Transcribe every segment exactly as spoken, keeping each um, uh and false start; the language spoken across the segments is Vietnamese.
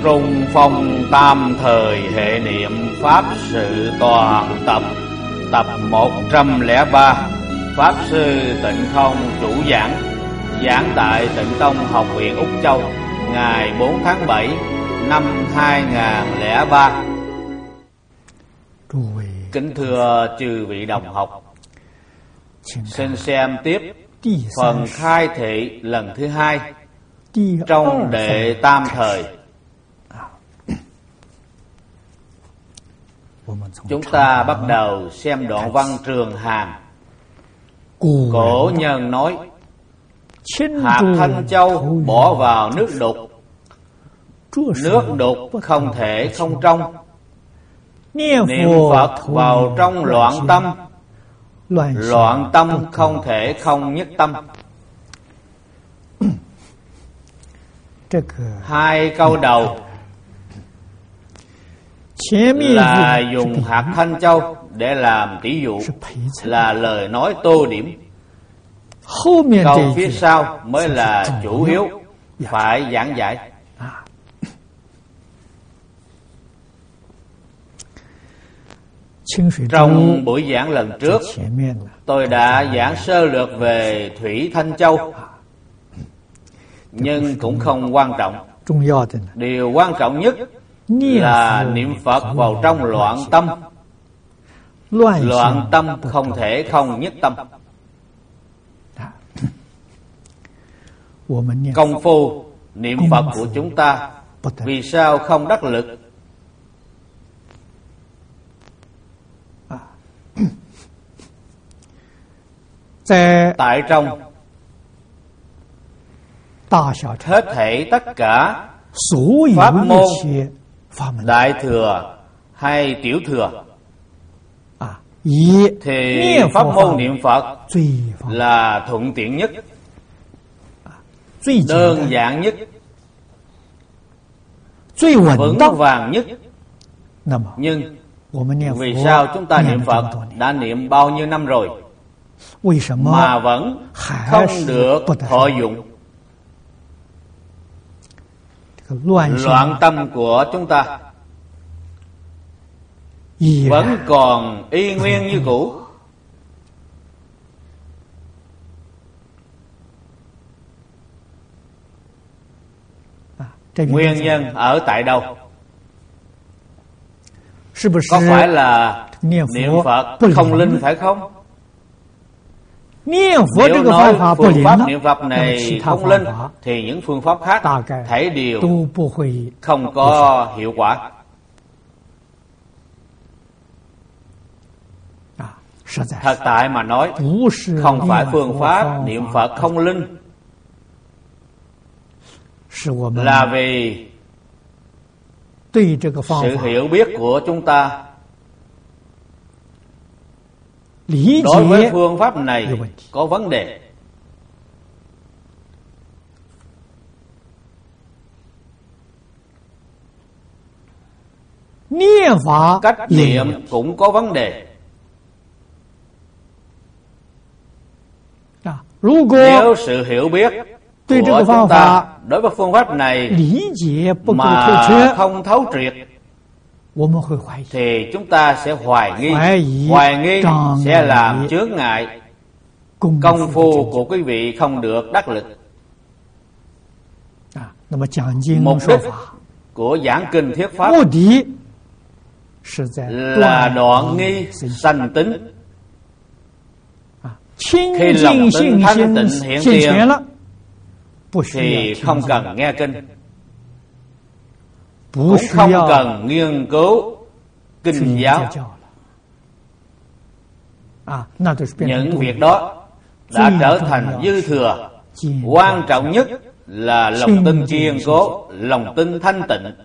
Trung phong tam thời hệ niệm Pháp sự toàn tập. Tập một trăm lẻ ba. Pháp sư Tịnh Không chủ giảng. Giảng tại Tịnh Tông Học viện Úc Châu, ngày bốn tháng bảy năm hai nghìn không trăm lẻ ba. Kính thưa chư vị đồng học, xin xem tiếp phần khai thị lần thứ hai trong đệ tam thời. Chúng ta bắt đầu xem đoạn văn Trường Hàn. Cổ nhân nói: hạt Thanh Châu bỏ vào nước đục, nước đục không thể không trong. Niệm Phật vào trong loạn tâm, loạn tâm không thể không nhất tâm. Hai câu đầu là dùng hạt Thanh Châu để làm tỷ dụ, là lời nói tô điểm. Câu phía sau mới là chủ yếu, phải giảng giải. Trong buổi giảng lần trước, tôi đã giảng sơ lược về Thủy Thanh Châu, nhưng cũng không quan trọng. Điều quan trọng nhất là niệm Phật vào trong loạn tâm. Loạn tâm không thể không nhất tâm. Công phu niệm Phật của chúng ta vì sao không đắc lực? Tại trong hết thảy tất cả pháp môn, đại thừa hay tiểu thừa, thì pháp môn niệm Phật là thuận tiện nhất, đơn giản nhất, vững vàng nhất. Nhưng vì sao chúng ta niệm Phật đã niệm bao nhiêu năm rồi mà vẫn không được thọ dụng? Loạn tâm của chúng ta vẫn còn y nguyên như cũ. Nguyên nhân ở tại đâu? Có phải là niệm Phật không linh phải không? Nếu nói phương pháp niệm Phật này không linh, thì những phương pháp khác thể đều không có hiệu quả. Thật tại mà nói, không phải phương pháp niệm Phật không linh, là vì sự hiểu biết của chúng ta đối với phương pháp này có vấn đề. Cách niệm cũng có vấn đề. Nếu sự hiểu biết của chúng ta đối với phương pháp này mà không thấu triệt, thì chúng ta sẽ hoài nghi. Hoài nghi sẽ làm chướng ngại công phu của quý vị không được đắc lực. Mục đích của giảng kinh thuyết pháp là đoạn nghi sanh tính. Khi lòng tin thanh tịnh hiện tiền thì không cần nghe kinh, cũng không cần nghiên cứu kinh giáo. Những việc đó đã trở thành dư thừa. Quan trọng nhất là lòng tin kiên cố, lòng tin thanh tịnh.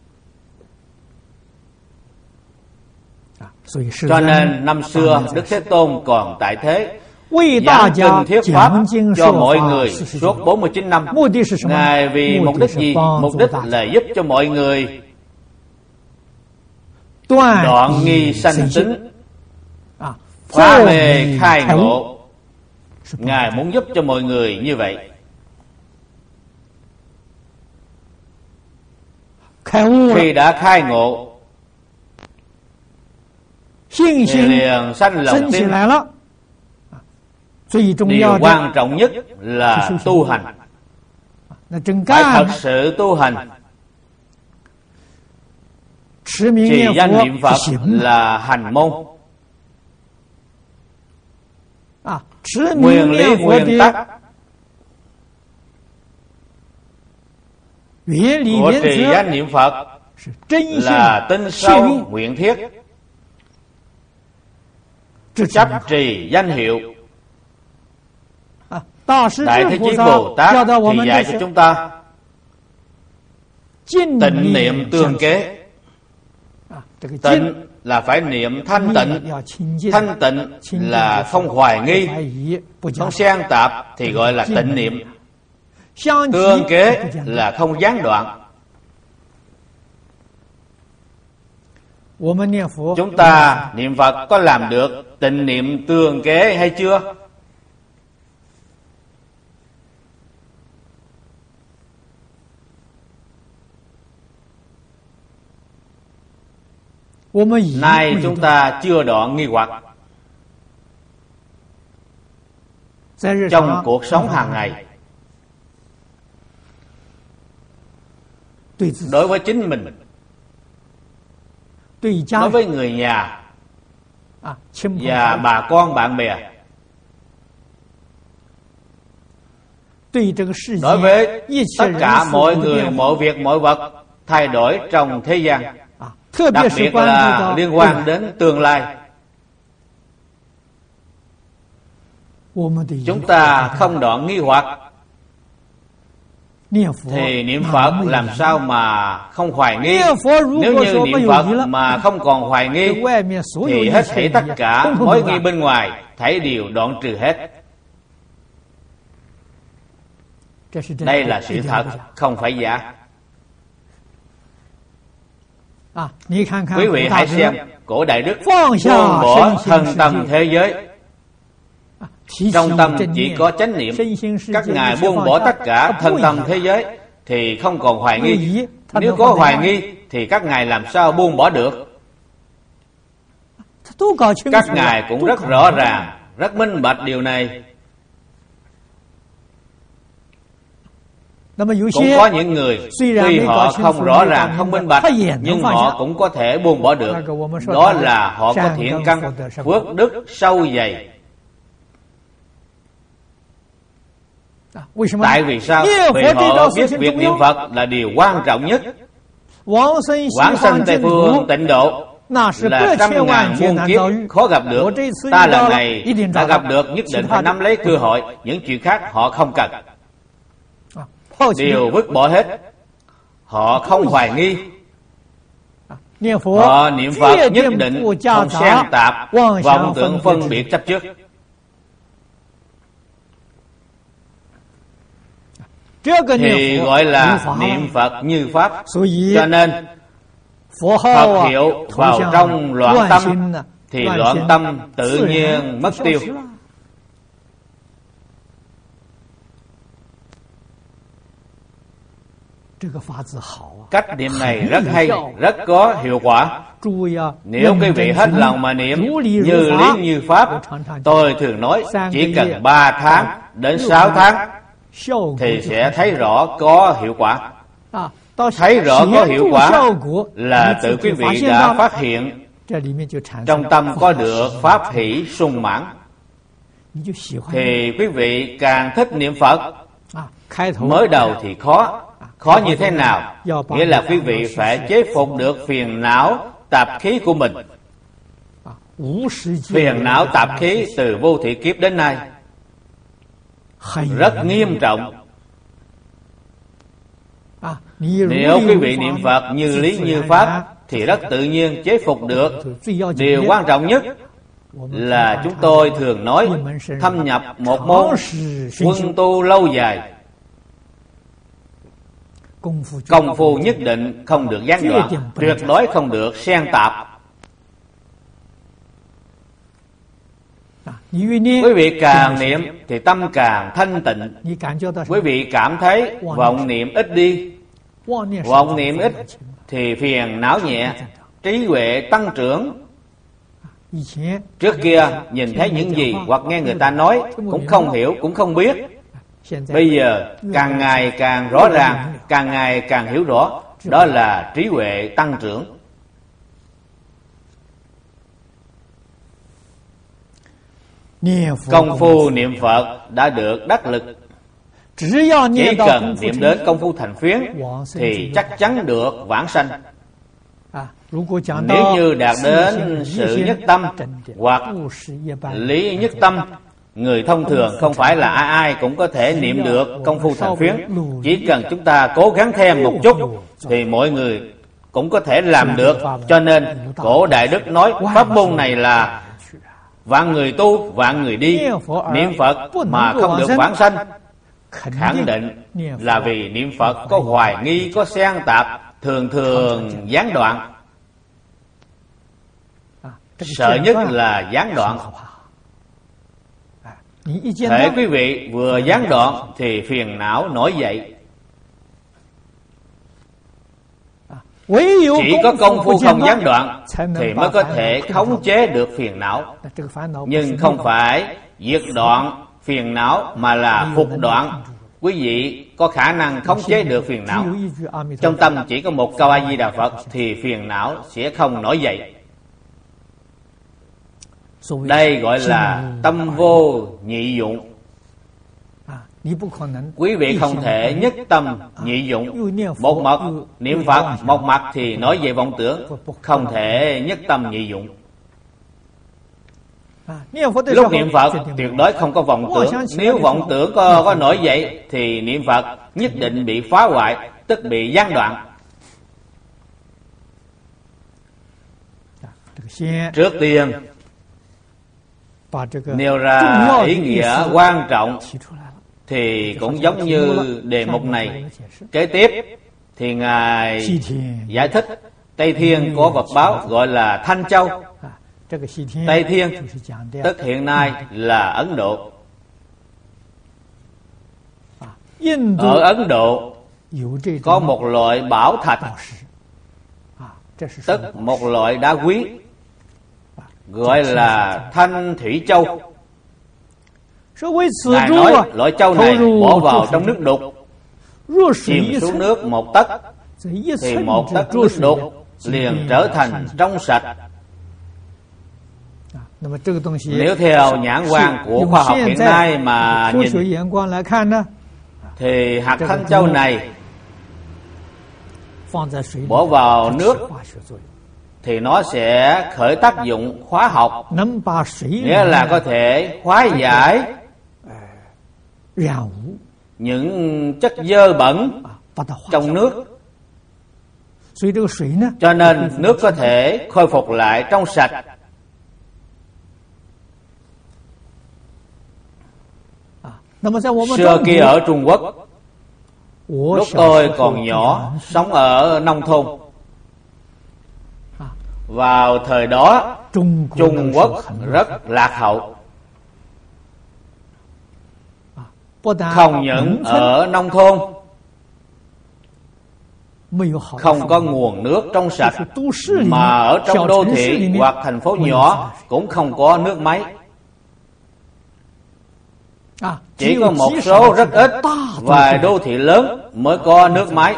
Cho nên năm xưa Đức Thế Tôn còn tại thế, giảng kinh thuyết pháp cho mọi người suốt bốn mươi chín năm. Ngài vì mục đích gì? Mục đích là giúp cho mọi người đoạn nghi sanh tính, phá mê khai ngộ. Ngài muốn giúp cho mọi người như vậy. khi đã khai ngộ thì liền sanh lòng tin. Điều quan trọng nhất là tu hành, phải thật sự tu hành. Trì danh niệm Phật là hành môn, nguyên lý nguyên tắc của trì danh niệm Phật là tin sâu nguyện thiết, chấp trì danh hiệu. Đại Thế Chí Bồ Tát thì dạy cho chúng ta tịnh niệm tương kế. Tịnh là phải niệm thanh tịnh, thanh tịnh là không hoài nghi, không xen tạp thì gọi là tịnh niệm. Tương kế là không gián đoạn. Chúng ta niệm Phật có làm được tịnh niệm tương kế hay chưa? Nay chúng ta chưa đoạn nghi hoặc. Trong cuộc sống hàng ngày, đối với chính mình, đối với người nhà và bà con bạn bè, đối với tất cả mọi người, mọi việc, mọi vật thay đổi trong thế gian, đặc biệt là liên quan đến tương lai, chúng ta không đoạn nghi hoặc thì niệm Phật làm sao mà không hoài nghi? Nếu như niệm Phật mà không còn hoài nghi thì hết thảy tất cả mối nghi bên ngoài thảy đều đoạn trừ hết. Đây là sự thật, không phải giả. Quý vị hãy xem cổ Đại Đức buông bỏ thân tâm thế giới, trong tâm chỉ có chánh niệm. Các ngài buông bỏ tất cả thân tâm thế giới thì không còn hoài nghi. Nếu có hoài nghi thì các ngài làm sao buông bỏ được? Các ngài cũng rất rõ ràng, rất minh bạch điều này. Cũng có những người tuy họ không rõ ràng, không minh bạch, nhưng họ cũng có thể buông bỏ được. Đó là họ có thiện căn, phước đức sâu dày. Tại vì sao? Vì họ biết việc niệm Phật là điều quan trọng nhất. Quảng sanh Tây Phương tịnh độ là trăm ngàn muôn kiếp khó gặp được. Ta lần này đã gặp được, nhất định phải nắm lấy cơ hội. Những chuyện khác họ không cần, đều vứt bỏ hết. Họ không hoài nghi. Họ niệm Phật nhất định không xen tạp, vọng tưởng phân biệt chấp trước. Thì gọi là niệm Phật như Pháp. Cho nên Phật hiệu vào trong loạn tâm thì loạn tâm tự nhiên mất tiêu. Cách niệm này rất hay, rất có hiệu quả. Nếu quý vị hết lòng mà niệm như lý như pháp, tôi thường nói chỉ cần ba tháng đến sáu tháng thì sẽ thấy rõ có hiệu quả. Thấy rõ có hiệu quả là tự quý vị đã phát hiện trong tâm có được pháp hỷ sung mãn, thì quý vị càng thích niệm Phật. Mới đầu thì khó. Khó như thế nào? Nghĩa là quý vị phải chế phục được phiền não tạp khí của mình. Phiền não tạp khí từ vô thị kiếp đến nay rất nghiêm trọng. Nếu quý vị niệm Phật như lý như pháp thì rất tự nhiên chế phục được. Điều quan trọng nhất là chúng tôi thường nói thâm nhập một môn, quân tu lâu dài. Công phu nhất định không được gián đoạn, tuyệt đối không được xen tạp. Quý vị càng niệm thì tâm càng thanh tịnh. Quý vị cảm thấy vọng niệm ít đi. Vọng niệm ít thì phiền não nhẹ, trí huệ tăng trưởng. Trước kia nhìn thấy những gì hoặc nghe người ta nói cũng không hiểu, cũng không biết. Bây giờ càng ngày càng rõ ràng, càng ngày càng hiểu rõ. Đó là trí huệ tăng trưởng. Công phu niệm Phật đã được đắc lực. Chỉ cần niệm đến công phu thành phiến thì chắc chắn được vãng sanh. Nếu như đạt đến sự nhất tâm hoặc lý nhất tâm, người thông thường không phải là ai ai cũng có thể niệm được công phu thành phiến. Chỉ cần chúng ta cố gắng thêm một chút thì mọi người cũng có thể làm được. Cho nên cổ Đại Đức nói pháp môn này là vạn người tu, vạn người đi. Niệm Phật mà không được vãng sanh, khẳng định là vì niệm Phật có hoài nghi, có xen tạp, thường thường gián đoạn. Sợ nhất là gián đoạn. Thể quý vị vừa gián đoạn thì phiền não nổi dậy. Chỉ có công phu không gián đoạn thì mới có thể khống chế được phiền não. Nhưng không phải diệt đoạn phiền não mà là phục đoạn. Quý vị có khả năng khống chế được phiền não. Trong tâm chỉ có một câu A Di Đà Phật thì phiền não sẽ không nổi dậy. Đây gọi là tâm vô nhị dụng. Quý vị không thể nhất tâm nhị dụng. Một mật niệm Phật, một mặt thì nói về vọng tưởng, không thể nhất tâm nhị dụng. Lúc niệm Phật tuyệt đối không có vọng tưởng. Nếu vọng tưởng có, có nổi dậy thì niệm Phật nhất định bị phá hoại, tức bị gián đoạn. Trước tiên nêu ra ý nghĩa quan trọng thì cũng giống như đề mục này. Kế tiếp thì Ngài giải thích Tây Thiên có vật báo gọi là Thanh Châu. Tây Thiên tức hiện nay là Ấn Độ. Ở Ấn Độ có một loại bảo thạch, tức một loại đá quý, gọi là Thanh Thủy Châu. Ngài nói loại châu này bỏ vào trong nước đục, chìm xuống nước một tấc thì một tấc nước đục liền trở thành trong sạch. Nếu theo nhãn quan của khoa học hiện nay mà nhìn thì hạt Thanh Châu này bỏ vào nước thì nó sẽ khởi tác dụng hóa học, nghĩa là có thể hóa giải những chất dơ bẩn trong nước. Cho nên nước có thể khôi phục lại trong sạch. Xưa kia ở Trung Quốc, lúc tôi còn nhỏ sống ở nông thôn, vào thời đó Trung Quốc rất lạc hậu. Không những ở nông thôn không có nguồn nước trong sạch, mà ở trong đô thị hoặc thành phố nhỏ cũng không có nước máy. Chỉ có một số rất ít vài đô thị lớn mới có nước máy.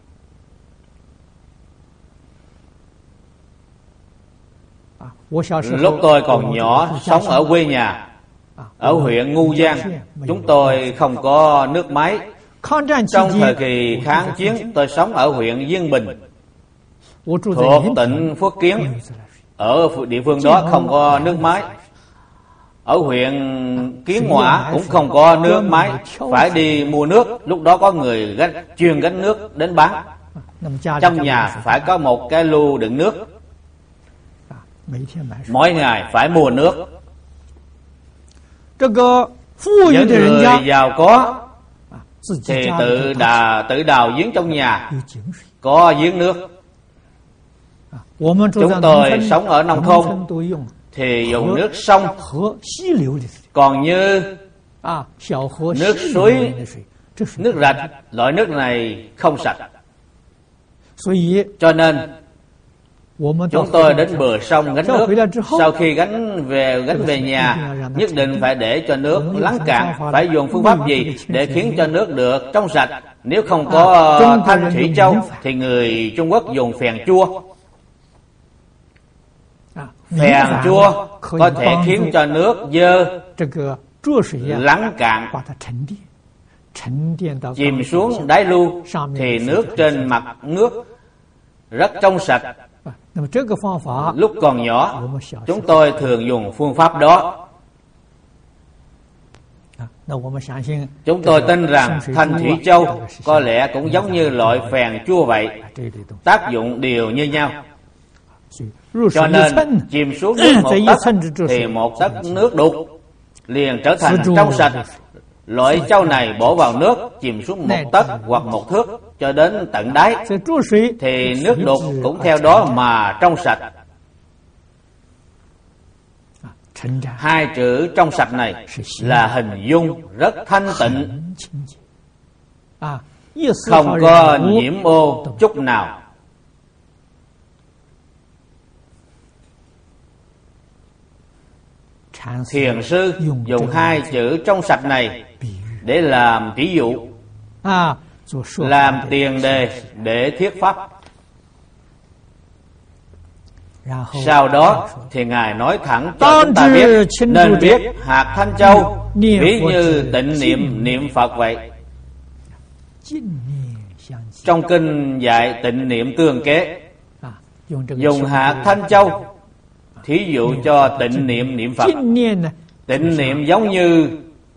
Lúc tôi còn nhỏ sống ở quê nhà, ở huyện Ngu Giang, chúng tôi không có nước máy. Trong thời kỳ kháng chiến, tôi sống ở huyện Diên Bình, thuộc tỉnh Phước Kiến. Ở địa phương đó không có nước máy. Ở huyện Kiến Ngoã cũng không có nước máy, phải đi mua nước. Lúc đó có người gánh, chuyên gánh nước đến bán. Trong nhà phải có một cái lu đựng nước, mỗi ngày phải mua nước. Những người giàu có thì tự đào, tự đào giếng trong nhà, có giếng nước. Chúng tôi sống ở nông thôn thì dùng nước sông, còn như nước suối, nước rạch, loại nước này không sạch. Cho nên chúng tôi đến bờ sông gánh nước. Sau khi gánh về gánh về nhà, nhất định phải để cho nước lắng cạn. Phải dùng phương pháp gì để khiến cho nước được trong sạch? Nếu không có thanh thủy châu thì người Trung Quốc dùng phèn chua. Phèn chua có thể khiến cho nước dơ lắng cạn, chìm xuống đáy lưu, thì nước trên mặt nước rất trong sạch. Lúc còn nhỏ, chúng tôi thường dùng phương pháp đó. Chúng tôi tin rằng thanh thủy châu có lẽ cũng giống như loại phèn chua vậy, tác dụng đều như nhau. Cho nên chìm xuống nước một tấc thì một tấc nước đục liền trở thành trong sạch. Loại châu này bỏ vào nước chìm xuống một tấc hoặc một thước cho đến tận đáy thì nước đục cũng theo đó mà trong sạch. Hai chữ trong sạch này là hình dung rất thanh tịnh, không có nhiễm ô chút nào. Thiền sư dùng hai chữ trong sạch này để làm ví dụ, làm tiền đề để thuyết pháp. Sau đó thì Ngài nói thẳng cho chúng ta biết, nên biết hạt thanh châu ví như tịnh niệm niệm Phật vậy. Trong kinh dạy tịnh niệm tương kế, dùng hạt thanh châu thí dụ cho tịnh niệm niệm Phật. Tịnh niệm giống như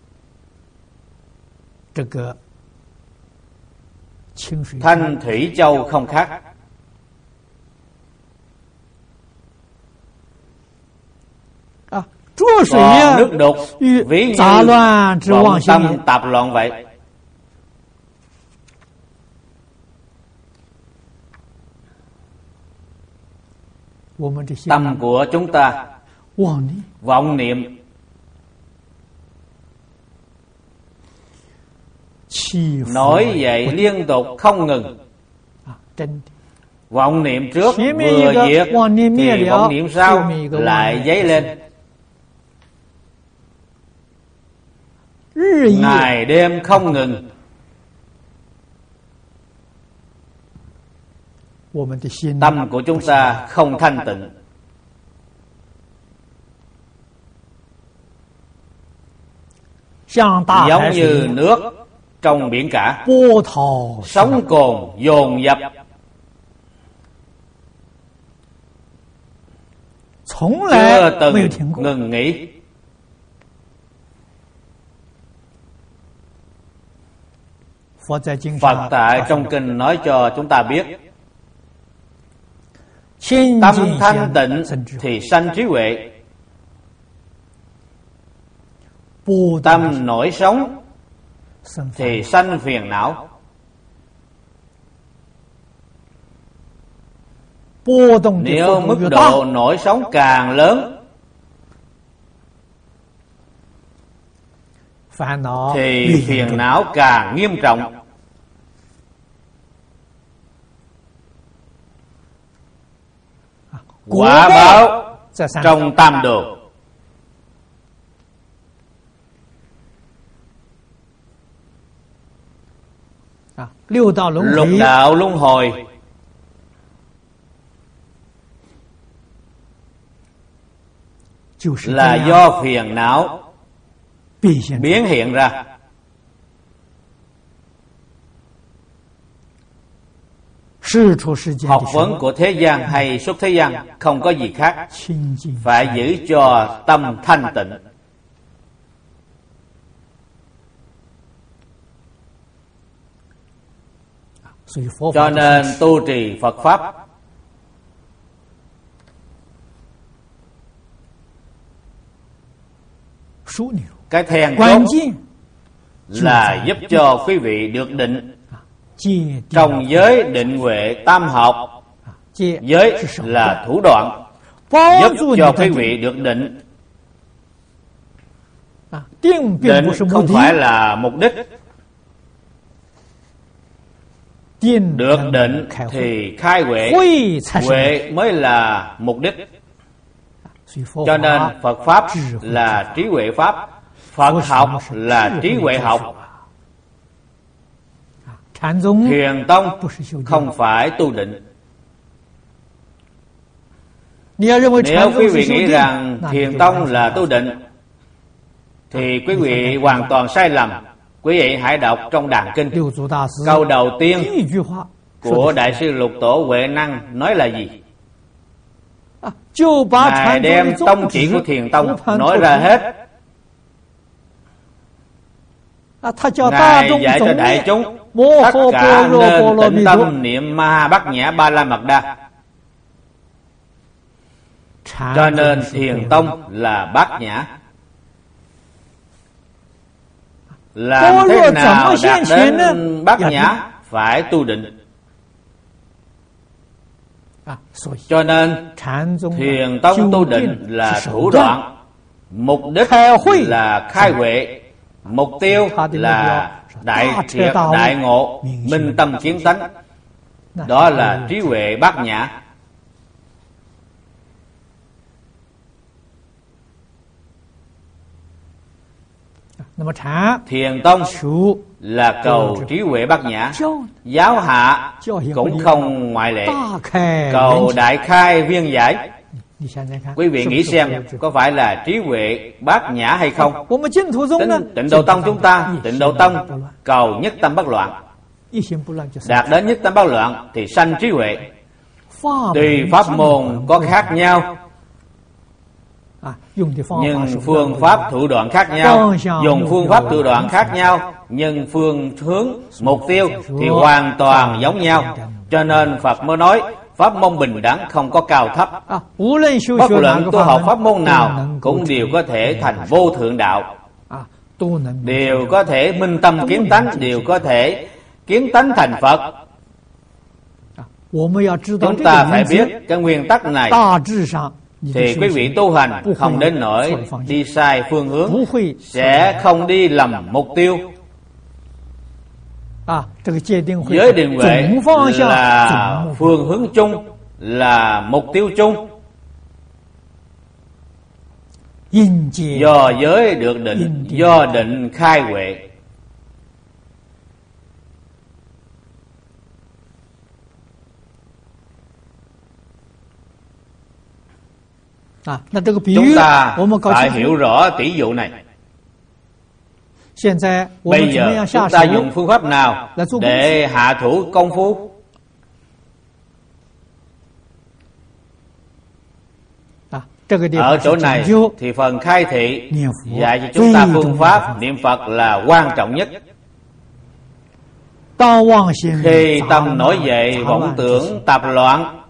thanh thủy châu không khác. Còn nước đục ví như vọng tâm tạp loạn vậy. Tâm của chúng ta vọng niệm, nổi dậy liên tục không ngừng. Vọng niệm trước vừa diệt thì vọng niệm sau lại dấy lên. Ngày đêm không ngừng. Tâm của chúng ta không thanh tịnh. Giống như nước trong biển cả, sóng cồn dồn dập, chưa từng ngừng nghỉ. Phật tại trong kinh nói cho chúng ta biết, tâm thanh tịnh thì sanh trí huệ, tâm nổi sóng thì sanh phiền não. Nếu mức độ nổi sóng càng lớn thì phiền não càng nghiêm trọng. Quả báo trong tam đồ. Lục đạo luân hồi là do phiền não biến hiện ra. Học vấn của thế gian hay xuất thế gian không có gì khác, phải giữ cho tâm thanh tịnh. Cho nên tu trì Phật Pháp cái then chốt là giúp cho quý vị được định. Trong giới định huệ tam học, giới là thủ đoạn giúp cho quý vị được định. Định không phải là mục đích. Được định thì khai huệ, huệ mới là mục đích. Cho nên Phật Pháp là trí huệ Pháp, Phật học là trí huệ học. Thiền tông không phải tu định. Nếu quý vị nghĩ rằng thiền tông là tu định thì quý vị hoàn toàn sai lầm. Quý vị hãy đọc trong Đàn Kinh, câu đầu tiên của Đại sư Lục Tổ Huệ Năng nói là gì? Ngài đem tông chỉ của thiền tông nói ra hết. Ngài dạy cho đại chúng tất cả nên tĩnh tâm niệm Ma Bát Nhã Ba La Mật Đa. Cho nên thiền tông là bát nhã. Làm thế nào đạt đến bát nhã? Phải tu định. Cho nên thiền tông tu định là thủ đoạn, mục đích là khai huệ, mục tiêu là đại triệt đại ngộ, minh tâm kiến tánh. Đó là trí huệ bát nhã. Thiền tông là cầu trí huệ bát nhã. Giáo hạ cũng không ngoại lệ, cầu đại khai viên giải. Quý vị nghĩ xem, có phải là trí huệ bát nhã hay không? Tính Tịnh Độ Tông chúng ta, Tịnh Độ Tông cầu nhất tâm bất loạn. Đạt đến nhất tâm bất loạn thì sanh trí huệ. Tuy pháp môn có khác nhau, nhưng phương pháp thủ đoạn khác nhau, dùng phương pháp thủ đoạn khác nhau, nhưng phương hướng mục tiêu thì hoàn toàn giống nhau. Cho nên Phật mới nói pháp môn bình đẳng, không có cao thấp. Bất luận tu học pháp môn nào cũng đều có thể thành vô thượng đạo, đều có thể minh tâm kiến tánh, đều có thể kiến tánh thành Phật. Chúng ta phải biết cái nguyên tắc này thì quý vị tu hành không đến nỗi đi sai phương hướng, sẽ không đi lầm mục tiêu. Giới định huệ là phương hướng chung, là mục tiêu chung. Do giới được định, do định khai huệ. Chúng ta phải hiểu rõ tỷ dụ này. Bây giờ chúng ta dùng phương pháp nào để hạ thủ công phu? Ở chỗ này thì phần khai thị dạy cho chúng ta phương pháp niệm Phật là quan trọng nhất. Khi tâm nổi dậy vọng tưởng tạp loạn,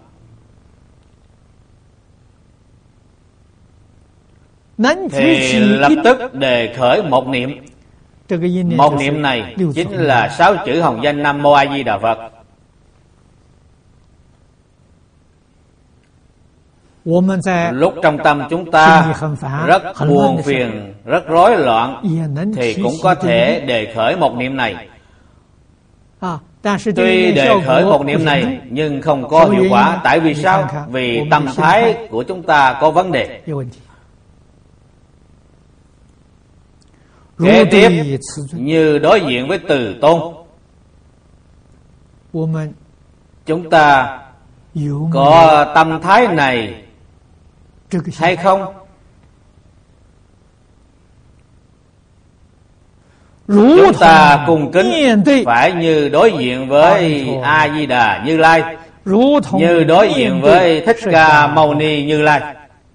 thì lập tức đề khởi một niệm. Một niệm này chính là sáu chữ hồng danh Nam Mô A Di Đà Phật. Lúc trong tâm chúng ta rất buồn phiền, rất rối loạn, thì cũng có thể đề khởi một niệm này. Tuy đề khởi một niệm này nhưng không có hiệu quả. Tại vì sao? Vì tâm thái của chúng ta có vấn đề. Kế tiếp như đối diện với Từ Tôn, chúng ta có tâm thái này hay không? Chúng ta cung kính phải như đối diện với A Di Đà Như Lai, như đối diện với Thích Ca Mâu Ni Như Lai.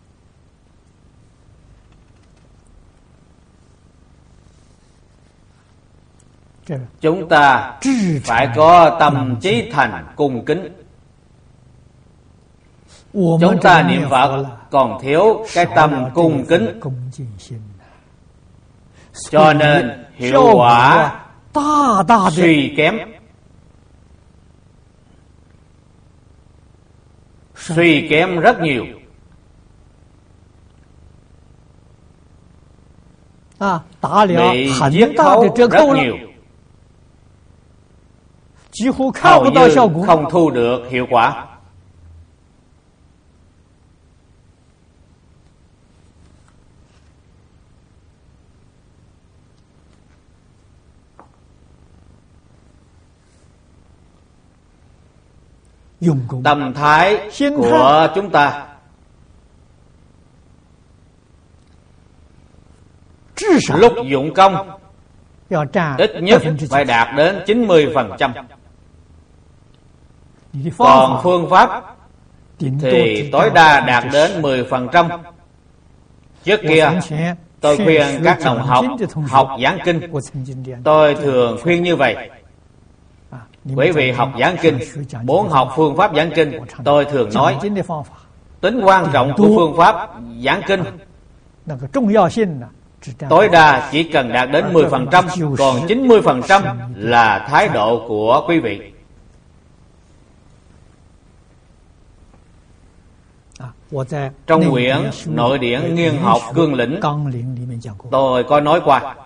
Chúng ta phải có tâm trí thành cung kính. Chúng ta niệm Phật còn thiếu cái tâm cung kính, cho nên hiệu quả suy kém. Suy kém rất nhiều. Bị giết khấu rất nhiều. hầu như không thu được hiệu quả. Tâm thái của chúng ta lúc dụng công ít nhất phải đạt đến chín mươi phần trăm. Còn phương pháp thì tối đa đạt đến mười phần trăm. Trước kia tôi khuyên các đồng học học giảng kinh, tôi thường khuyên như vậy. Quý vị học giảng kinh, muốn học phương pháp giảng kinh, tôi thường nói tính quan trọng của phương pháp giảng kinh tối đa chỉ cần đạt đến mười phần trăm, còn chín mươi phần trăm là thái độ của quý vị. Trong quyển Nội điển nghiên học cương lĩnh, tôi có nói qua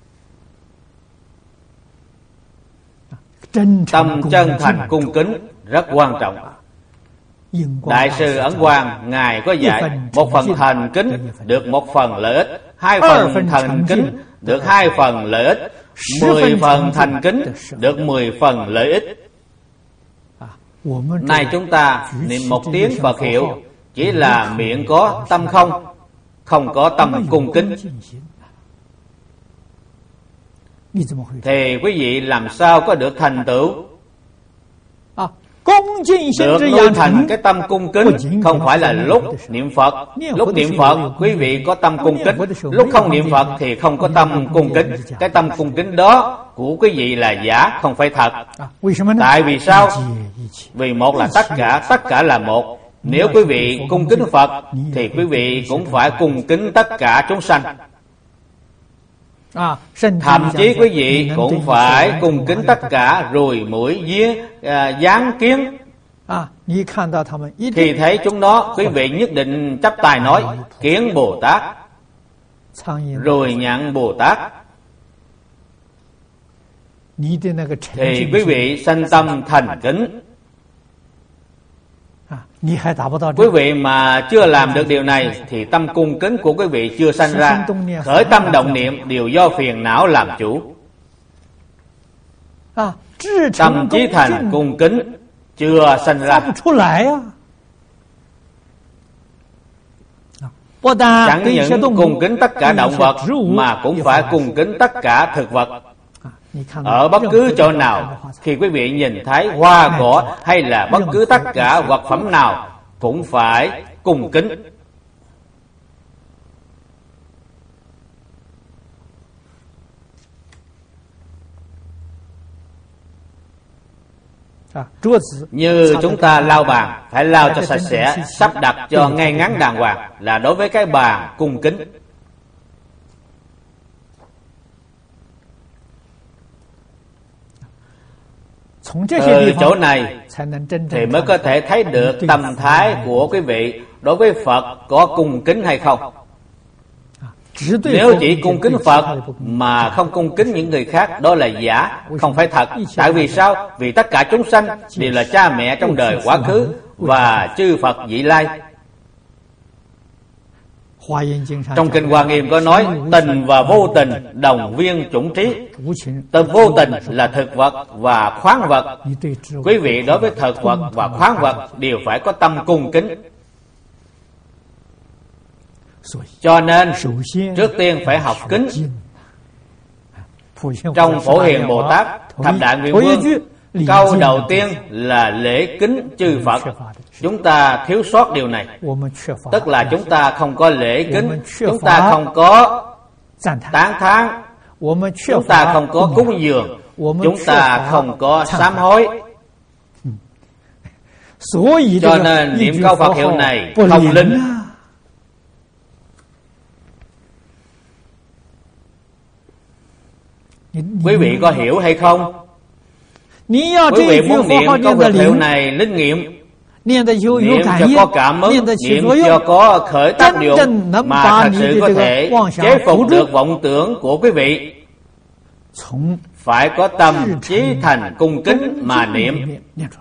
tâm chân thành cung kính rất quan trọng. Đại sư Ấn Quang ngài có dạy một phần thành kính được một phần lợi ích, hai phần thành kính được hai phần lợi ích, mười phần thành kính được mười phần lợi ích. Nay chúng ta niệm một tiếng Phật hiệu chỉ là miệng có tâm không, không có tâm cung kính, thì quý vị làm sao có được thành tựu? Được nuôi thành cái tâm cung kính không phải là lúc niệm Phật. Lúc niệm Phật quý vị có tâm cung kính, lúc không niệm Phật thì không có tâm cung kính. Cái tâm cung kính đó của quý vị là giả, không phải thật. Tại vì sao? Vì một là tất cả, tất cả là một. Nếu quý vị cung kính Phật thì quý vị cũng phải cung kính tất cả chúng sanh. Thậm chí quý vị cũng phải cung kính tất cả ruồi muỗi vía gián kiến. Khi thấy chúng nó, quý vị nhất định chắp tay nói Kiến Bồ Tát, ruồi nhặng Bồ Tát, thì quý vị sanh tâm thành kính. Quý vị mà chưa làm được điều này thì tâm cung kính của quý vị chưa sanh ra. Khởi tâm động niệm đều do phiền não làm chủ. Tâm chí thành cung kính chưa sanh ra. Chẳng những cung kính tất cả động vật mà cũng phải cung kính tất cả thực vật. Ở bất cứ chỗ nào, khi quý vị nhìn thấy hoa cỏ hay là bất cứ tất cả vật phẩm nào cũng phải cung kính. Như chúng ta lau bàn, phải lau cho sạch sẽ, sắp đặt cho ngay ngắn đàng hoàng, là đối với cái bàn cung kính. Từ chỗ này thì mới có thể thấy được tâm thái của quý vị đối với Phật có cung kính hay không. Nếu chỉ cung kính Phật mà không cung kính những người khác, đó là giả, không phải thật. Tại vì sao? Vì tất cả chúng sanh đều là cha mẹ trong đời quá khứ và chư Phật vị lai. Trong Kinh Hoa Nghiêm có nói tình và vô tình đồng viên chủng trí. Tình vô tình là thực vật và khoáng vật. Quý vị đối với thực vật và khoáng vật đều phải có tâm cung kính. Cho nên trước tiên phải học kính. Trong Phổ Hiền Bồ Tát Thập Đại Nguyện Vương, câu đầu tiên là lễ kính chư Phật. Chúng ta thiếu sót điều này, tức là chúng ta không có lễ kính, chúng ta không có tán thán, chúng ta không có cúng dường, chúng ta không có sám hối. Cho nên niệm câu Phật hiệu này không linh. Quý vị có hiểu hay không? Quý vị muốn niệm câu Phật hiệu này linh nghiệm, niệm cho có cảm ứng, niệm cho có khởi tác dụng, mà thật sự có thể chế phục được vọng tưởng của quý vị. phải có tâm chí thành cung kính mà niệm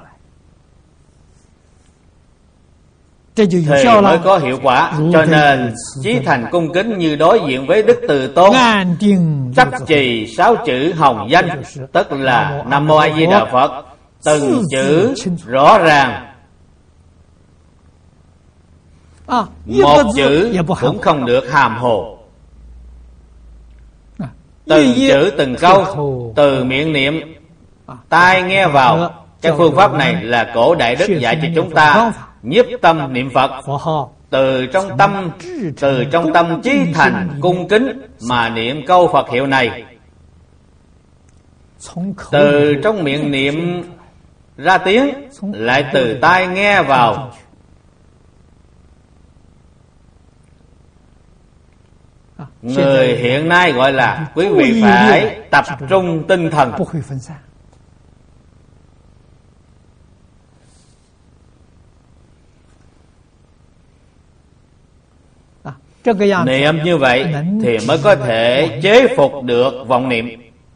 thì mới có hiệu quả. Cho nên chí thành cung kính như đối diện với Đức Từ Tôn, chấp trì sáu chữ hồng danh, tức là Nam Mô A Di Đà Phật, từng chữ rõ ràng, một chữ cũng không được hàm hồ. Từng chữ từng câu, từ miệng niệm, tai nghe vào. Cái phương pháp này là cổ Đại Đức dạy cho chúng ta nhiếp tâm niệm Phật, từ trong tâm từ trong tâm chí thành cung kính mà niệm câu Phật hiệu này. Từ trong miệng niệm ra tiếng, lại từ tai nghe vào. Người hiện nay gọi là quý vị phải tập trung tinh thần, niệm như vậy thì mới có thể chế phục được vọng niệm.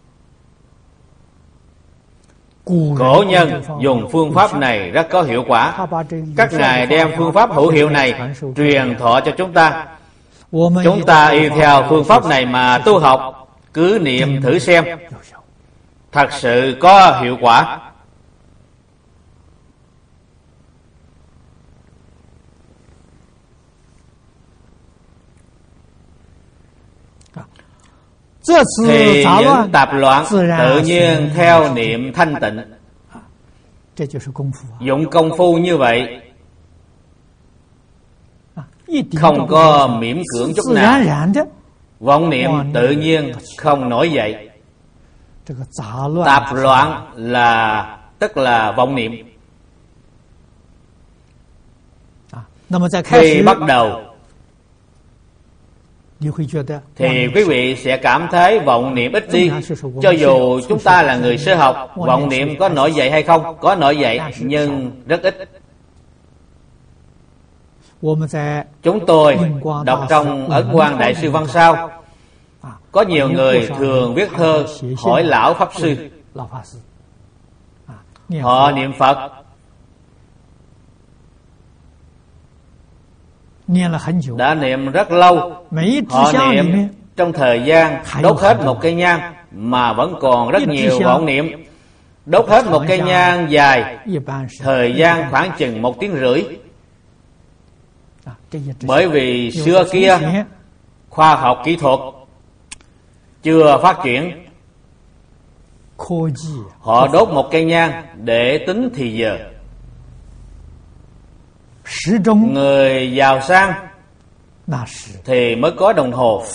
Cổ nhân dùng phương pháp này rất có hiệu quả. Các ngài đem phương pháp hữu hiệu này truyền thọ cho chúng ta. Chúng ta y theo phương pháp này mà tu học, cứ niệm thử xem, thật sự có hiệu quả. Thì những tạp loạn tự nhiên theo niệm thanh tịnh. Dụng công phu như vậy, không có miễn cưỡng chút nào, vọng niệm tự nhiên không nổi dậy. Tạp loạn là tức là vọng niệm. Khi bắt đầu thì quý vị sẽ cảm thấy vọng niệm ít đi. Cho dù chúng ta là người sơ học, vọng niệm có nổi dậy hay không? Có nổi dậy, nhưng rất ít. Chúng tôi đọc trong Ấn Quang Đại Sư Văn Sao, có nhiều người thường viết thơ hỏi lão Pháp Sư. Họ niệm Phật đã niệm rất lâu. Họ niệm trong thời gian đốt hết một cây nhang mà vẫn còn rất nhiều vọng niệm. Đốt hết một cây nhang dài, thời gian khoảng chừng một tiếng rưỡi. Bởi vì xưa kia khoa học kỹ thuật chưa phát triển, họ đốt một cây nhang để tính thì giờ. Người giàu sang thì mới có đồng hồ,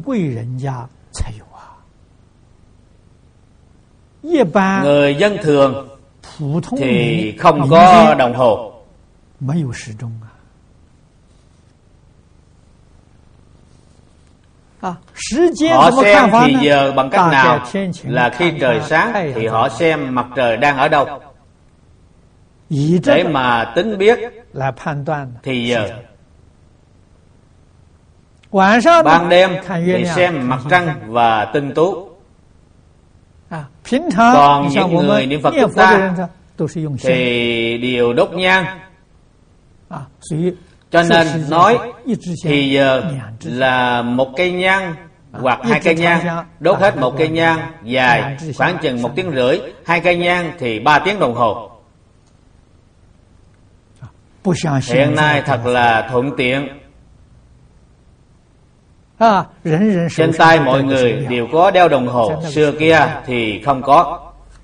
người dân thường thì không có đồng hồ. Họ xem thì giờ bằng cách nào? Là khi trời sáng thì họ xem mặt trời đang ở đâu, để mà tính biết thì giờ. Ban đêm thì xem mặt trăng và tinh tú. Còn những người niệm Phật chúng ta thì đều đốt nhang. Cho nên nói thì giờ là một cây nhang hoặc hai cây nhang. Đốt hết một cây nhang dài khoảng chừng một tiếng rưỡi, hai cây nhang thì ba tiếng đồng hồ. Hiện nay thật là thuận tiện. Trên tay mọi người đều có đeo đồng hồ, xưa kia thì không có.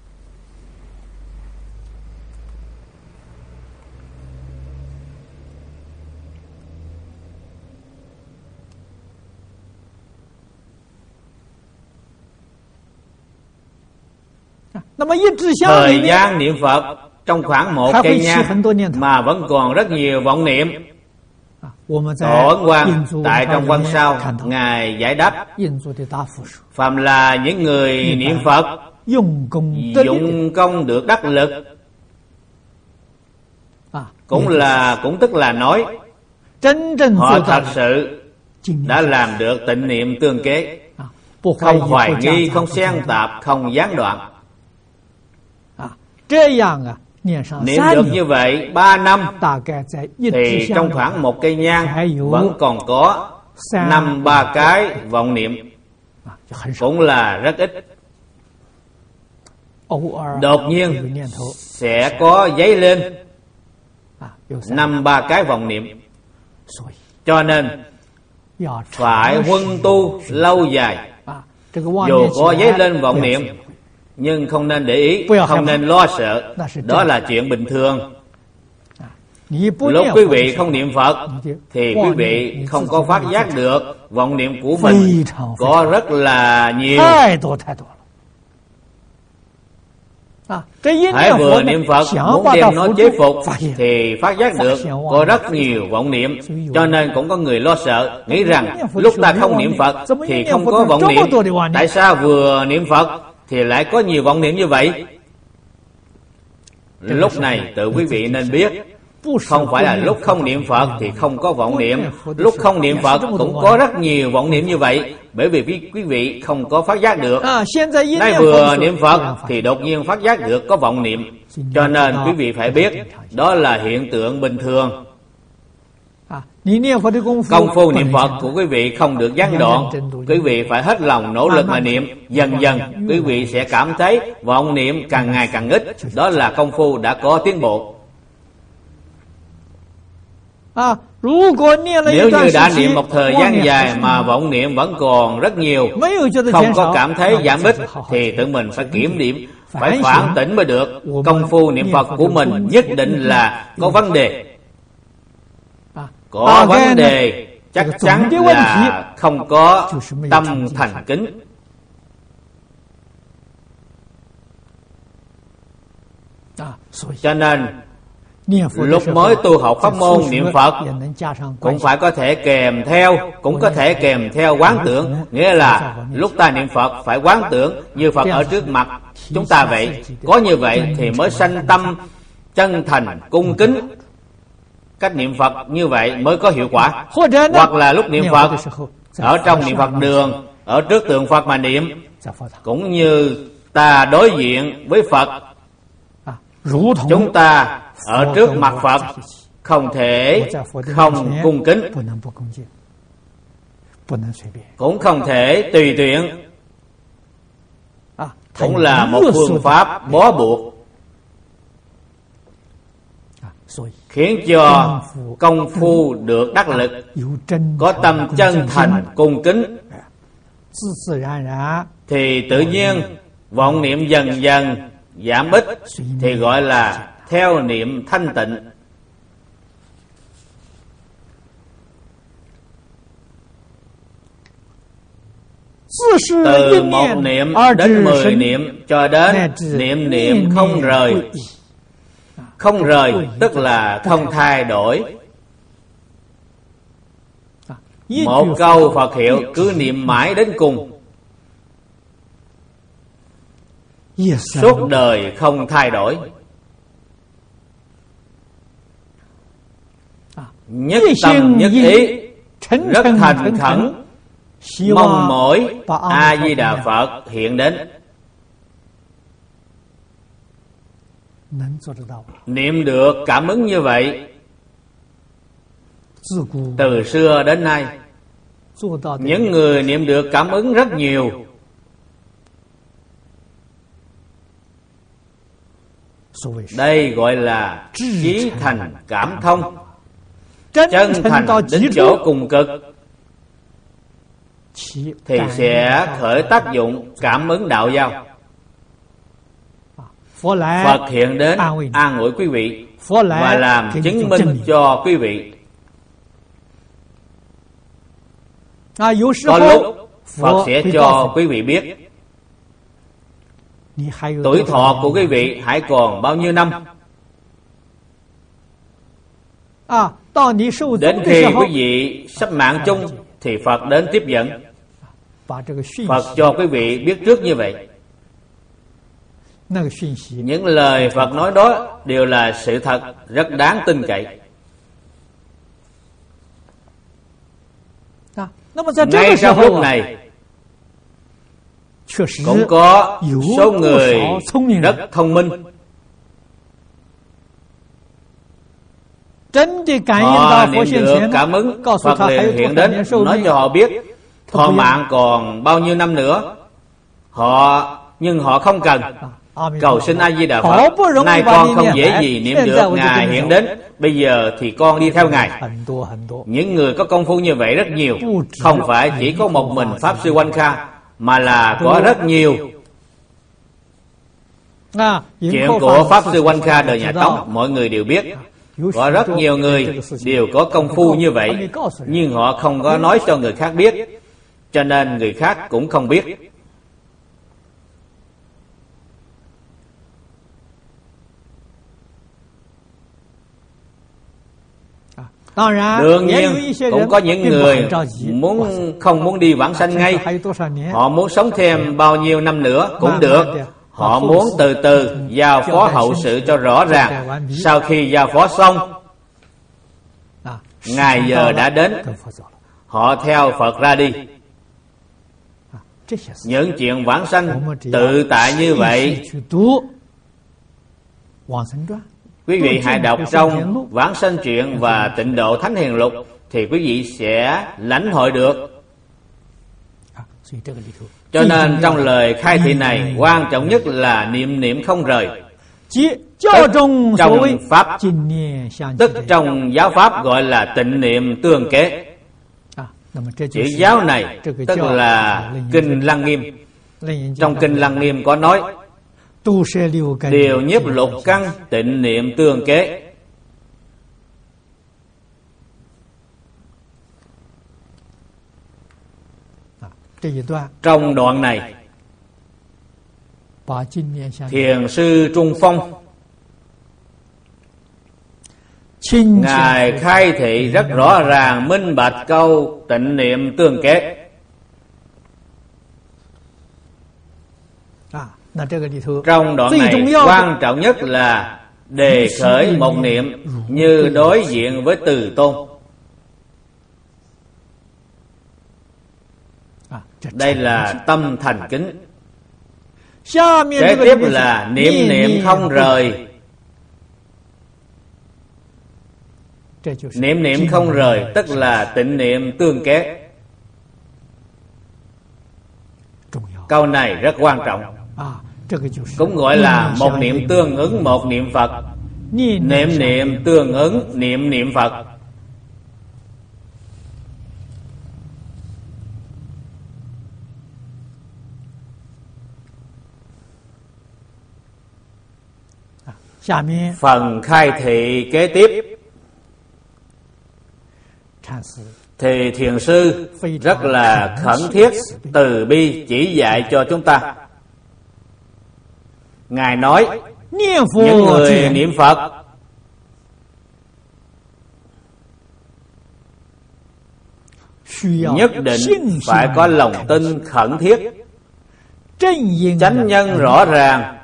Thời gian niệm Phật trong khoảng một cây nhang mà vẫn còn rất nhiều vọng niệm. Tổ Ấn Quang tại trong Văn Sao, ngài giải đáp: phàm là những người niệm Phật dụng công được đắc lực, cũng là cũng tức là nói họ thật sự đã làm được tịnh niệm tương kế. không hoài nghi, không xen tạp, không gián đoạn. Niệm được như vậy ba năm thì trong khoảng một cây nhang vẫn còn có năm ba cái vọng niệm, cũng là rất ít. Đột nhiên sẽ có dấy lên năm ba cái vọng niệm, cho nên phải huân tu lâu dài. Dù có dấy lên vọng niệm nhưng không nên để ý, không nên lo sợ, đó là chuyện bình thường. Lúc quý vị không niệm Phật thì quý vị không có phát giác được vọng niệm của mình có rất là nhiều. Hãy vừa niệm Phật muốn đem nó chế phục thì phát giác được có rất nhiều vọng niệm, cho nên cũng có người lo sợ, nghĩ rằng lúc ta không niệm Phật thì không có vọng niệm, tại sao vừa niệm Phật thì lại có nhiều vọng niệm như vậy? Lúc này tự quý vị nên biết, không phải là lúc không niệm Phật thì không có vọng niệm, lúc không niệm Phật cũng có rất nhiều vọng niệm như vậy, bởi vì quý vị không có phát giác được. Nay vừa niệm Phật thì đột nhiên phát giác được có vọng niệm, cho nên quý vị phải biết đó là hiện tượng bình thường. Công phu niệm Phật của quý vị không được gián đoạn, quý vị phải hết lòng nỗ lực mà niệm. Dần dần quý vị sẽ cảm thấy vọng niệm càng ngày càng ít, đó là công phu đã có tiến bộ. Nếu như đã niệm một thời gian dài mà vọng niệm vẫn còn rất nhiều, không có cảm thấy giảm ít, thì tự mình phải kiểm điểm, phải phản tỉnh mới được. Công phu niệm Phật của mình nhất định là có vấn đề. Có vấn đề chắc chắn là không có tâm thành kính. Cho nên lúc mới tu học pháp môn niệm Phật cũng phải có thể kèm theo, cũng có thể kèm theo quán tưởng, nghĩa là lúc ta niệm Phật phải quán tưởng như Phật ở trước mặt chúng ta vậy. Có như vậy thì mới sanh tâm chân thành cung kính. Cách niệm Phật như vậy mới có hiệu quả. Hoặc là lúc niệm Phật ở trong niệm Phật đường, ở trước tượng Phật mà niệm, cũng như ta đối diện với Phật, chúng ta ở trước mặt Phật không thể không cung kính, cũng không thể tùy tiện, cũng là một phương pháp bó buộc, khiến cho công phu được đắc lực, có tâm chân thành cung kính, thì tự nhiên vọng niệm dần dần giảm ít, thì gọi là theo niệm thanh tịnh. Từ một niệm đến mười niệm cho đến niệm niệm không rời. Không rời tức là không thay đổi. Một câu Phật hiệu cứ niệm mãi đến cùng, suốt đời không thay đổi. Nhất tâm nhất ý, rất thành khẩn, mong mỏi A Di Đà Phật hiện đến. Niệm được cảm ứng như vậy từ xưa đến nay. Những người niệm được cảm ứng rất nhiều. Đây gọi là chí thành cảm thông, chân thành đến chỗ cùng cực, thì sẽ khởi tác dụng cảm ứng đạo giao. Phật hiện đến an ủi quý vị và làm chứng minh cho quý vị. Có lúc Phật sẽ cho quý vị biết tuổi thọ của quý vị hãy còn bao nhiêu năm. Đến khi quý vị sắp mạng chung thì Phật đến tiếp dẫn. Phật cho quý vị biết trước như vậy. Những lời Phật nói đó đều là sự thật, rất đáng tin cậy. Ngay trong lúc này, Cũng có số người rất thông minh, họ niệm được cảm ứng, Phật liền hiện đến nói cho họ biết thọ mạng còn bao nhiêu năm nữa. Họ nhưng họ không cần cầu xin A Di Đà Phật, nay con không dễ gì niệm được, Ngài hiện đến, bây giờ thì con đi theo Ngài. Những người có công phu như vậy rất nhiều, không phải chỉ có một mình Pháp Sư Oanh Kha, mà là có rất nhiều. Chuyện của Pháp Sư Oanh Kha đời nhà Tống mọi người đều biết. Có rất nhiều người đều có công phu như vậy, nhưng họ không có nói cho người khác biết, cho nên người khác cũng không biết. Đương nhiên cũng có những người muốn không muốn đi vãng sanh ngay, họ muốn sống thêm bao nhiêu năm nữa cũng được. Họ muốn từ từ giao phó hậu sự cho rõ ràng. Sau khi giao phó xong, ngày giờ đã đến, họ theo Phật ra đi. Những chuyện vãng sanh tự tại như vậy, quý vị hãy đọc trong Vãng Sanh Truyện và Tịnh Độ Thánh Hiền Lục thì quý vị sẽ lãnh hội được. Cho nên trong lời khai thị này, quan trọng nhất là niệm niệm không rời. Tức trong Pháp, tức trong giáo Pháp gọi là tịnh niệm tương kế. Chữ giáo này tức là Kinh Lăng Nghiêm. Trong Kinh Lăng Nghiêm có nói điều nhiếp lục căn tịnh niệm tương kế. Trong đoạn này, Thiền sư Trung Phong Ngài khai thị rất rõ ràng minh bạch câu tịnh niệm tương kế. Trong đoạn này quan trọng nhất là đề khởi một niệm như đối diện với Từ Tôn. Đây là tâm thành kính. Kế tiếp là niệm niệm không rời. Niệm niệm không rời tức là tịnh niệm tương kế. Câu này rất quan trọng, cũng gọi là một niệm tương ứng một niệm Phật, niệm niệm tương ứng niệm niệm Phật. Phần khai thị kế tiếp thì thiền sư rất là khẩn thiết từ bi chỉ dạy cho chúng ta. Ngài nói những người niệm Phật nhất định phải có lòng tin khẩn thiết, chánh nhân rõ ràng,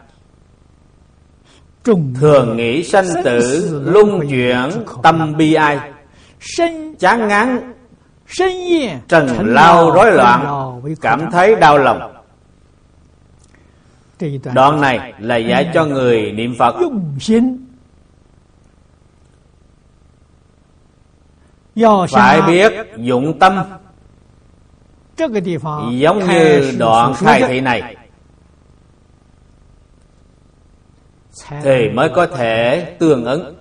thường nghĩ sanh tử luân chuyển tâm bi ai, chán ngán trần lao rối loạn, cảm thấy đau lòng. Đoạn này là dạy cho người niệm Phật phải biết dụng tâm, giống như đoạn khai thị này thì mới có thể tương ứng.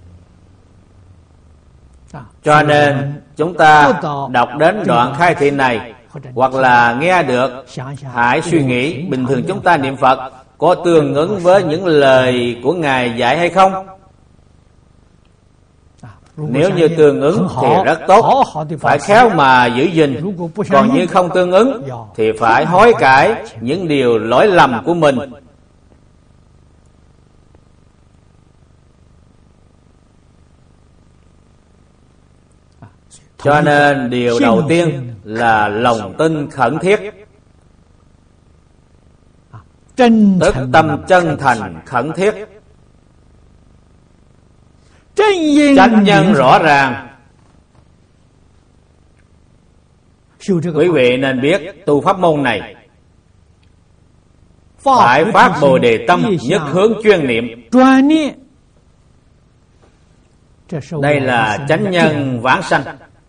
Cho nên chúng ta đọc đến đoạn khai thị này hoặc là nghe được, hãy suy nghĩ bình thường chúng ta niệm Phật có tương ứng với những lời của Ngài dạy hay không. Nếu như tương ứng thì rất tốt, phải khéo mà giữ gìn. Còn như không tương ứng thì phải hối cải những điều lỗi lầm của mình. Cho nên điều đầu tiên là lòng tin khẩn thiết, tức tâm chân thành khẩn thiết, chánh nhân rõ ràng. Quý vị nên biết tu pháp môn này phải phát Bồ Đề tâm, nhất hướng chuyên niệm. Đây là chánh nhân vãng sanh.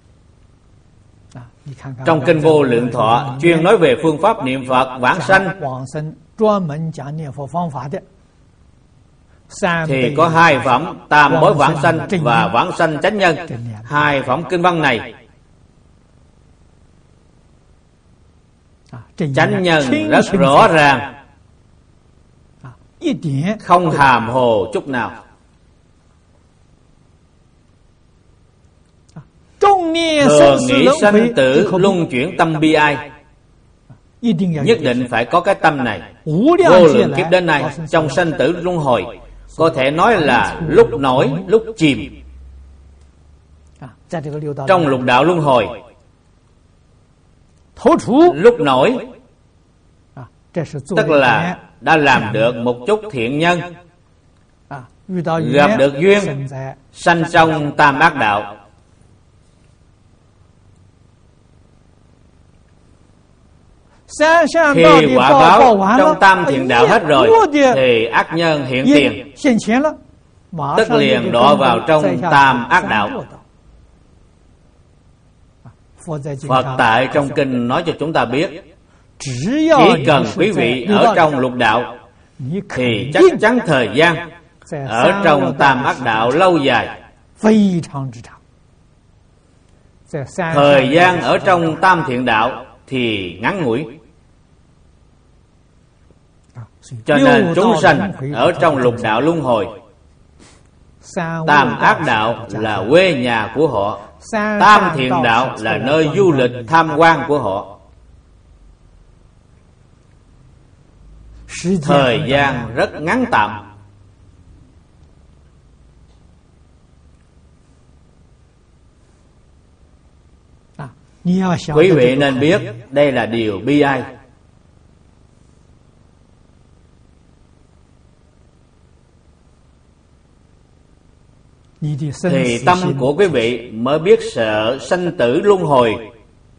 Trong Kinh Vô Lượng Thọ chuyên nói về phương pháp niệm Phật vãng sanh thì có hai phẩm tam bối vãng sanh và vãng sanh chánh nhân. Hai phẩm kinh văn này chánh nhân rất rõ ràng, không hàm hồ chút nào. Thường nghĩ sanh tử luân chuyển tâm bi ai, nhất định phải có cái tâm này. Vô lượng kiếp đến nay trong sanh tử luân hồi, có thể nói là lúc nổi lúc chìm. Trong lục đạo luân hồi, lúc nổi tức là đã làm được một chút thiện nhân, gặp được duyên, sanh trong tam ác đạo. Khi quả báo trong tam thiện đạo hết rồi thì ác nhân hiện tiền, tức liền đọa vào trong tam ác đạo. Phật tại trong kinh nói cho chúng ta biết, chỉ cần quý vị ở trong lục đạo thì chắc chắn thời gian ở trong tam ác đạo lâu dài. Thời gian ở trong tam thiện đạo thì ngắn ngủi. Cho nên chúng sanh ở trong lục đạo luân hồi, tam ác đạo là quê nhà của họ, tam thiện đạo là nơi du lịch tham quan của họ. Thời gian rất ngắn tạm. Quý vị nên biết đây là điều bi ai. Thì tâm của quý vị mới biết sợ sanh tử luân hồi.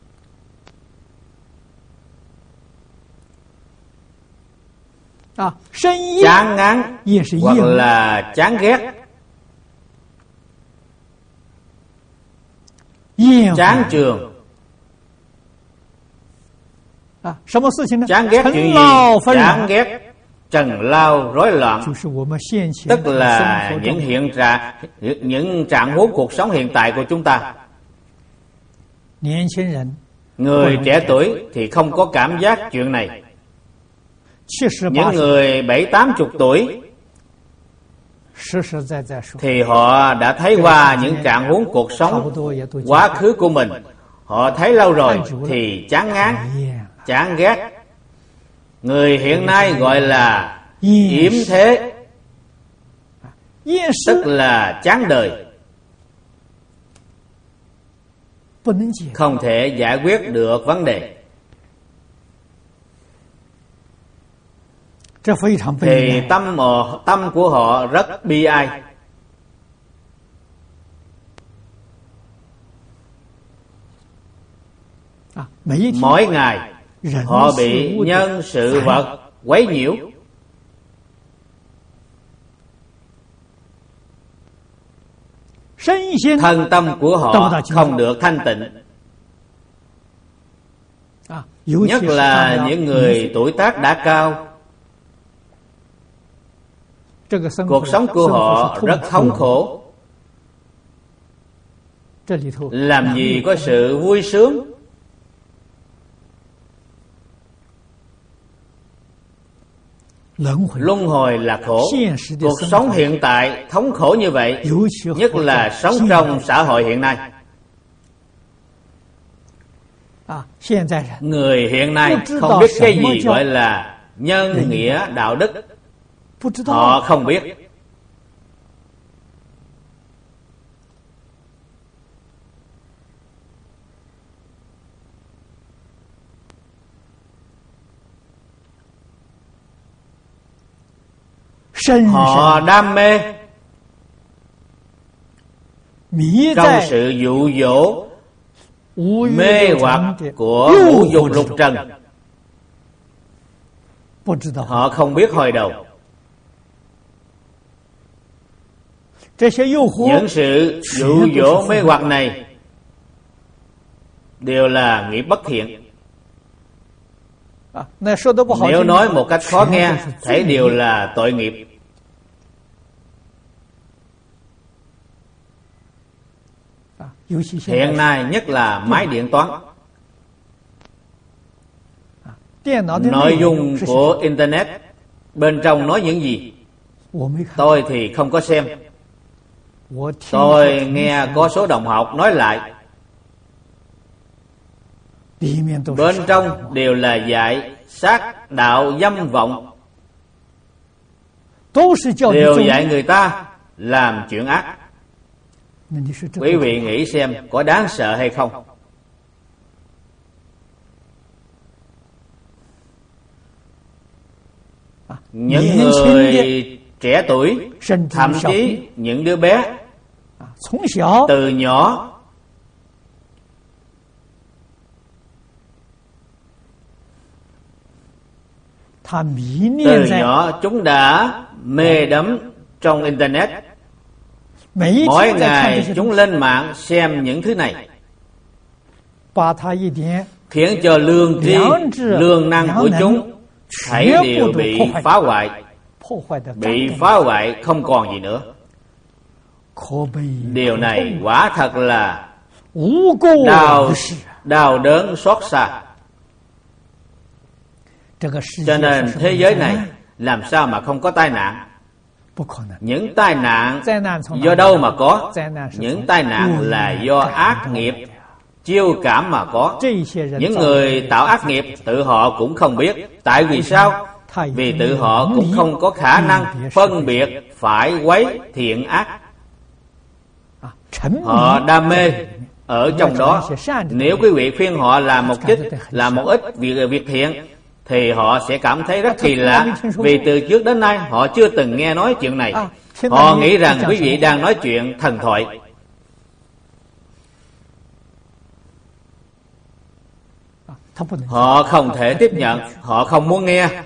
Chán ngán hoặc là chán ghét, chán trường. Chán ghét chuyện gì? Chán ghét trần lao rối loạn, tức là những hiện trạng, những trạng huống cuộc sống hiện tại của chúng ta. Người trẻ tuổi thì không có cảm giác chuyện này. Những người bảy tám chục tuổi thì họ đã thấy qua những trạng huống cuộc sống quá khứ của mình. Họ thấy lâu rồi thì chán ngán, chán ghét. Người hiện nay gọi là yếm thế, tức là chán đời, không thể giải quyết được vấn đề. Thì tâm họ, tâm của họ rất bi ai. Mỗi ngày họ bị nhân sự vật quấy nhiễu. Thân tâm của họ không được thanh tịnh. Nhất là những người tuổi tác đã cao, cuộc sống của họ rất thống khổ. Làm gì có sự vui sướng. Luân hồi là khổ. Cuộc sống hiện tại thống khổ như vậy, nhất là sống trong xã hội hiện nay. Người hiện nay không biết cái gì gọi là nhân nghĩa đạo đức. Họ không biết. Họ đam mê trong sự dụ dỗ mê hoặc của ngũ dục lục trần, họ không biết hồi đầu. Những sự dụ dỗ mê hoặc này đều là nghiệp bất thiện. Nếu nói một cách khó nghe, thấy đều là tội nghiệp. Hiện nay nhất là máy điện toán. Nội dung của Internet bên trong nói những gì? Tôi thì không có xem. Tôi nghe có số đồng học nói lại. Bên trong đều là dạy sát đạo dâm vọng, đều dạy người ta làm chuyện ác. Quý vị nghĩ xem có đáng sợ hay không? Những người trẻ tuổi, thậm chí những đứa bé từ nhỏ từ nhỏ chúng đã mê đắm trong Internet. Mỗi ngày chúng lên mạng xem những thứ này, khiến cho lương tri, lương năng của chúng thảy đều bị phá hoại, bị phá hoại không còn gì nữa. Điều này quả thật là đau, đau đớn xót xa. Cho nên thế giới này làm sao mà không có tai nạn? Những tai nạn do đâu mà có? Những tai nạn là do ác nghiệp chiêu cảm mà có. Những người tạo ác nghiệp tự họ cũng không biết. Tại vì sao? Vì tự họ cũng không có khả năng phân biệt phải quấy thiện ác. Họ đam mê ở trong đó. Nếu quý vị khuyên họ làm một chút, làm một ít việc, việc thiện, thì họ sẽ cảm thấy rất kỳ lạ. Vì từ trước đến nay họ chưa từng nghe nói chuyện này. Họ nghĩ rằng quý vị đang nói chuyện thần thoại. Họ không thể tiếp nhận, họ không muốn nghe.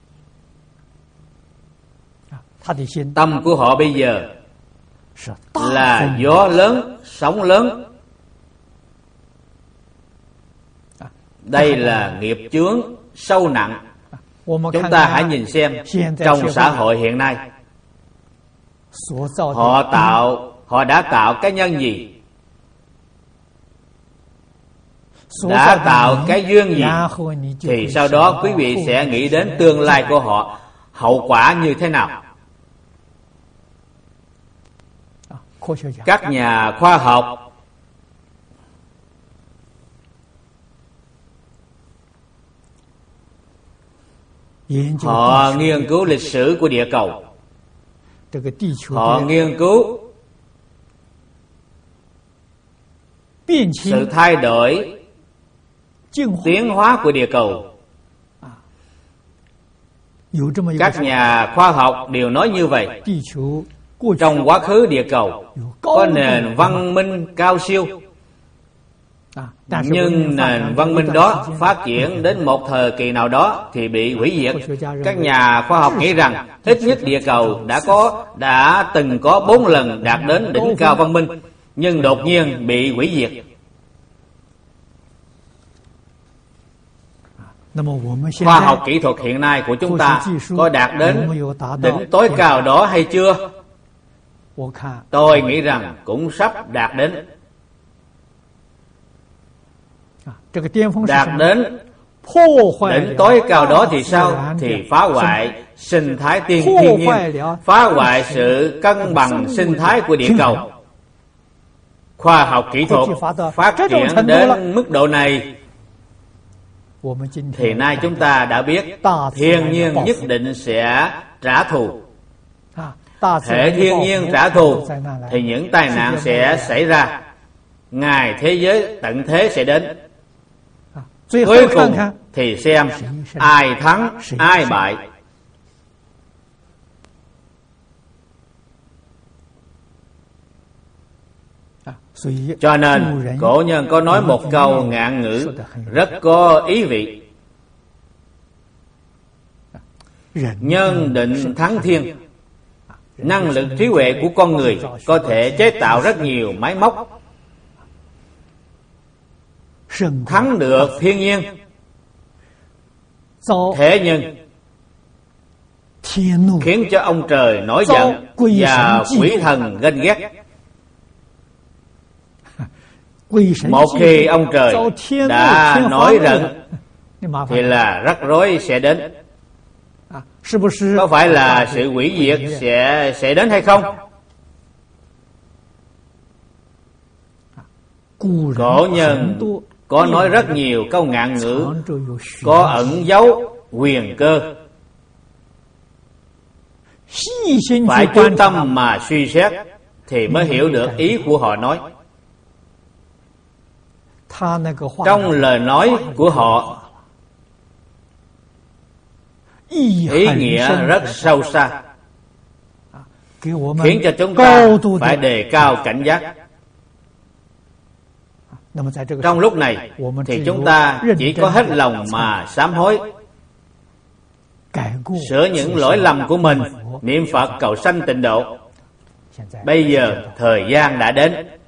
Tâm của họ bây giờ là gió lớn, sóng lớn. Đây là nghiệp chướng sâu nặng. Chúng ta hãy nhìn xem trong xã hội hiện nay, họ tạo, họ đã tạo cái nhân gì, đã tạo cái duyên gì, thì sau đó quý vị sẽ nghĩ đến tương lai của họ, hậu quả như thế nào. Các nhà khoa học họ nghiên cứu lịch sử của địa cầu, họ nghiên cứu sự thay đổi, tiến hóa của địa cầu. Các nhà khoa học đều nói như vậy. Trong quá khứ địa cầu có nền văn minh cao siêu, nhưng nền văn minh đó phát triển đến một thời kỳ nào đó thì bị hủy diệt. Các nhà khoa học nghĩ rằng ít nhất địa cầu đã có đã từng có bốn lần đạt đến đỉnh cao văn minh, nhưng đột nhiên bị hủy diệt. Khoa học kỹ thuật hiện nay của chúng ta có đạt đến đỉnh tối cao đó hay chưa? Tôi nghĩ rằng cũng sắp đạt đến. Đạt đến đỉnh tối cao đó thì sao? Thì phá hoại sinh thái tiên thiên nhiên, phá hoại sự cân bằng sinh thái của địa cầu. Khoa học kỹ thuật phát triển đến mức độ này thì nay chúng ta đã biết thiên nhiên nhất định sẽ trả thù. Hệ thiên nhiên trả thù thì những tai nạn sẽ xảy ra. Ngày thế giới tận thế sẽ đến. Cuối cùng thì xem ai thắng ai bại. Cho nên cổ nhân có nói một câu ngạn ngữ rất có ý vị. nhân định thắng thiên. Năng lực trí huệ của con người có thể chế tạo rất nhiều máy móc, thắng được thiên nhiên. Thế nhưng khiến cho ông trời nổi giận và quỷ thần ganh ghét. Một khi ông trời đã nổi giận thì là rắc rối sẽ đến. Có phải là sự hủy diệt sẽ sẽ đến hay không? Cổ nhân có nói rất nhiều câu ngạn ngữ có ẩn dấu huyền cơ. Phải chú tâm mà suy xét thì mới hiểu được ý của họ nói. Trong lời nói của họ, ý nghĩa rất sâu xa, khiến cho chúng ta phải đề cao cảnh giác. Trong lúc này thì chúng ta chỉ có hết lòng mà sám hối, sửa những lỗi lầm của mình, niệm Phật cầu sanh tịnh độ. Bây giờ thời gian đã đến,